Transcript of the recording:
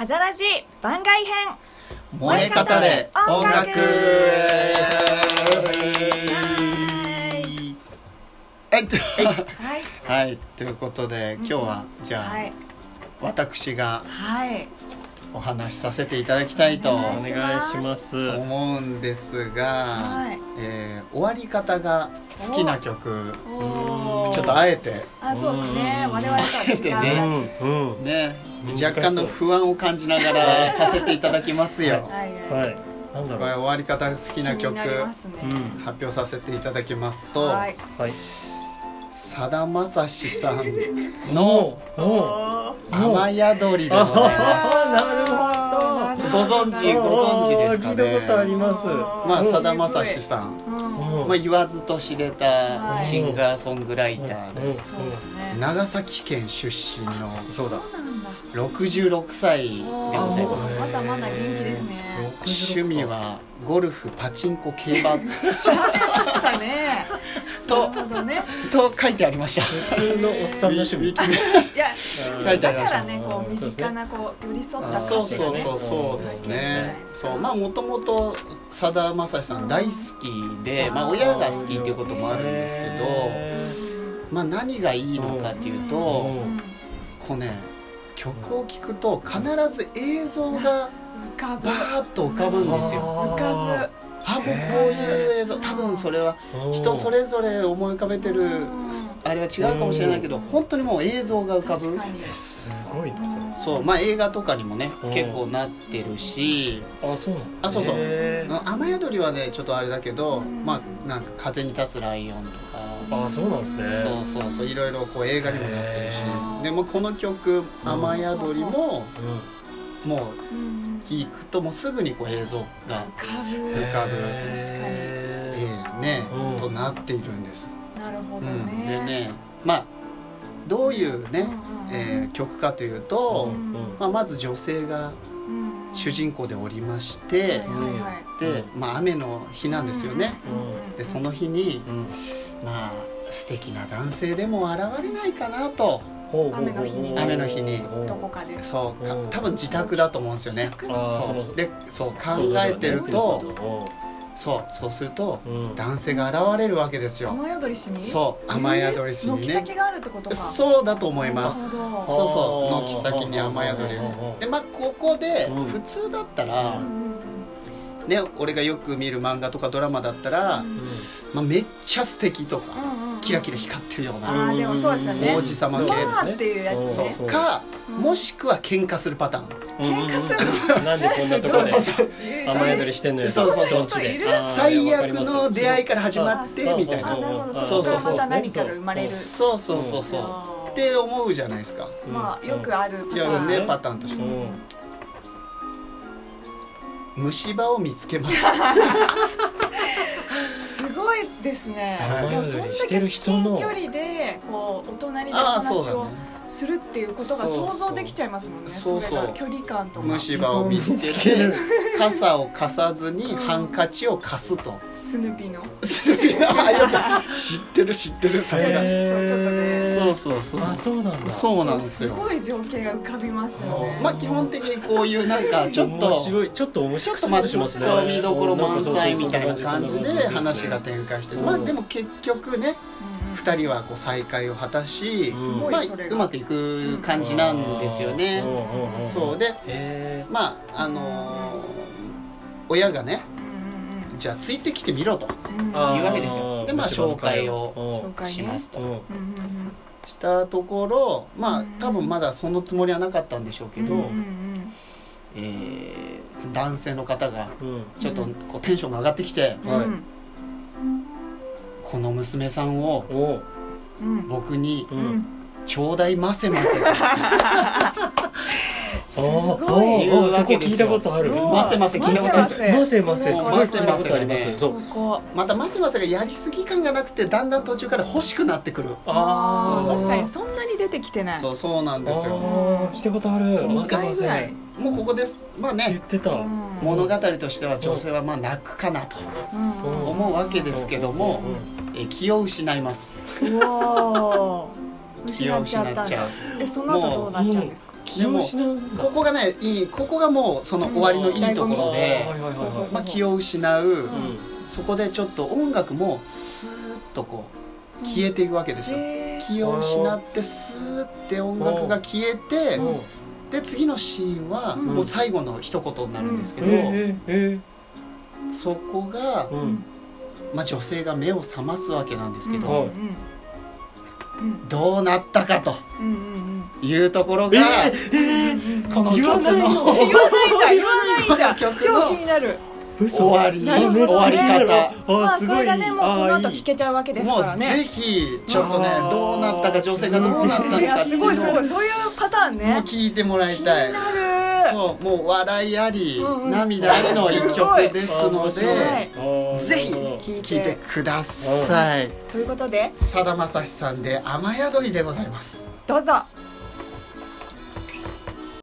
ハザラジ番外編燃え語れ音楽。はい、ということで今日はじゃあ、私がお話しさせていただきたいとお願いします思うんですが、終わり方が好きな曲、ちょっとあえてそうですね、我々とは違うやつ、若干の不安を感じながらさせていただきますよ。 なんだろう、 これ終わり方が好きな曲、発表させていただきますと、さだまさしさんの雨宿りでございます。ご存知ですかね。 聞いたことあります。 さだまさしさん、言わずと知れたシンガーソングライターで、長崎県出身の66歳でございます。 まだまだ元気ですね。 趣味はゴルフ、パチンコ、競馬したねと書いてありました。 普通のおっさんの趣味。 いや、書いてありました。だからね、こう身近なこう寄り添った歌詞がね。 そうですね。もともとさだまさしさん大好きで、親が好きっていうこともあるんですけど、何がいいのかっていうと、こうね、曲を聴くと必ず映像がバーッと浮かぶんですよ。もうこういう映像、多分それは人それぞれ思い浮かべてるあれは違うかもしれないけど、本当にもう映像が浮かぶ。 すごいなそれ。映画とかにもね結構なってるし、そう雨宿りはねちょっとあれだけど、なんか風に立つライオンとか、 そうなんですね。 そういろいろこう映画にもなってるし、でもこの曲雨宿りももう聴くともうすぐにこう映像が浮かぶとなっているんです。 なるほどね。 でね、どういうね、曲かというと、まず女性が主人公でおりまして、で、雨の日なんですよね。でその日に、素敵な男性でも現れないかなと。雨の日にどこかで、 多分自宅だと思うんですよね。そう考えてると、そうすると男性が現れるわけですよ。 雨宿りしに？ 雨宿りしにね。 軒先があるってことか。 そうだと思います。軒先に雨宿りで、ここで普通だったらね、俺がよく見る漫画とかドラマだったら、めっちゃ素敵とかキラキラ光ってるようなでもそうですよね、 王子様系っていうやつね。 か、もしくは喧嘩するパターン。 喧嘩するなんでこんなところで雨宿りしてんのよ。 最悪の出会いから始まってみたいな。 また何かが生まれる。 って思うじゃないですか。 よくあるパターンとして。虫歯を見つけます。 すごいですね。そんだけ至近距離でこうお隣で話をするっていうことが想像できちゃいますもんね。それが距離感とか。 虫歯を見つけて傘を貸さずにハンカチを貸すと。 スヌーピーの知ってる、さすが。そうなんですよ。 すごい情景が浮かびますよね。 基本的にこういうなんかちょっと面白い、 ツッコミどころ満載みたいな感じで話が展開してる。でも結局ね、2人はこう再会を果たし、うまくいく感じなんですよね。そうで、親がね、じゃあついてきてみろというわけですよ。で紹介をしますとしたところ、多分まだそのつもりはなかったんでしょうけど、男性の方がちょっとこうテンションが上がってきて、この娘さんを僕にちょうだいませませすごい。 そこ聞いたことある。 ませませ聞いたことある。 ませませがね、 またませませがやりすぎ感がなくて、だんだん途中から欲しくなってくる。 確かにそんなに出てきてない。 そうなんですよ。 聞いたことある。 2回ぐらい。 もうここです。言ってた。物語としては女性は泣くかなと思うわけですけども、気を失います。 気を失っちゃう。その後どうなっちゃうんですか？ 気を失う。 ここがねここがもうその終わりのいいところで、気を失う、そこでちょっと音楽もスーッとこう消えていくわけですよ。気を失ってスーッて音楽が消えて、で次のシーンはもう最後の一言になるんですけど、そこが、女性が目を覚ますわけなんですけど、どうなったかというところが、この曲の言わないんだ超気になる終わり方。 まあそれがねもうこの後聞けちゃうわけですからね。 もうぜひちょっとねどうなったか、女性がどうなったのかっていうのをすごいそういうパターンね。 もう聞いてもらいたい。 気になる。 そうもう笑いあり、涙ありの一曲ですので、ぜひ聞いてください。 ということでさだまさしさんで雨宿りでございます。 どうぞ。